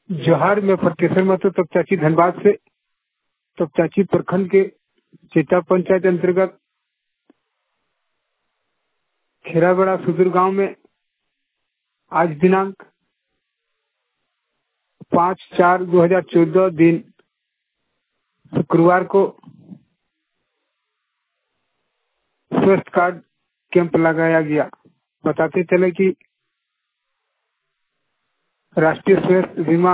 जोहार में प्रोफेसर महतो तपचाची धनबाद से तपचाची प्रखंड के चेता पंचायत अंतर्गत खेरागड़ा सुदूर गांव में आज दिनांक 5/4/2014 दिन शुक्रवार को स्वास्थ्य कार्ड कैंप लगाया गया। बताते चले कि राष्ट्रीय स्वास्थ्य बीमा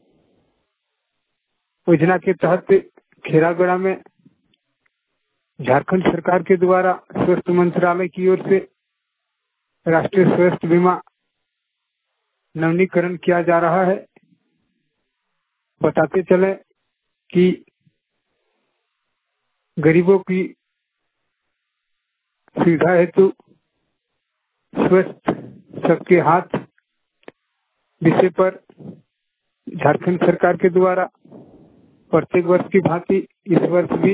योजना के तहत खेरागड़ा में झारखंड सरकार के द्वारा स्वास्थ्य मंत्रालय की ओर से राष्ट्रीय स्वास्थ्य बीमा नवीनीकरण किया जा रहा है। बताते चले कि गरीबों की सुविधा हेतु स्वस्थ सबके हाथ विषय पर झारखंड सरकार के द्वारा प्रत्येक वर्ष की भांति इस वर्ष भी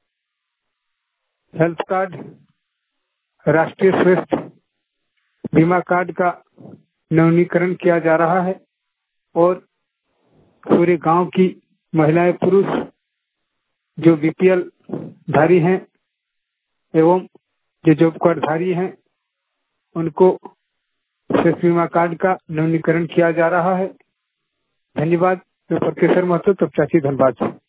हेल्थ कार्ड राष्ट्रीय स्वास्थ्य बीमा कार्ड का नवीनीकरण किया जा रहा है और पूरे गांव की महिलाएं पुरुष जो बीपीएल धारी हैं एवं जो जॉब कार्ड धारी हैं उनको स्वास्थ्य बीमा कार्ड का नवीनीकरण किया जा रहा है। धन्यवाद। मैं प्रोफेसर महतो तपचाची धनबाद से।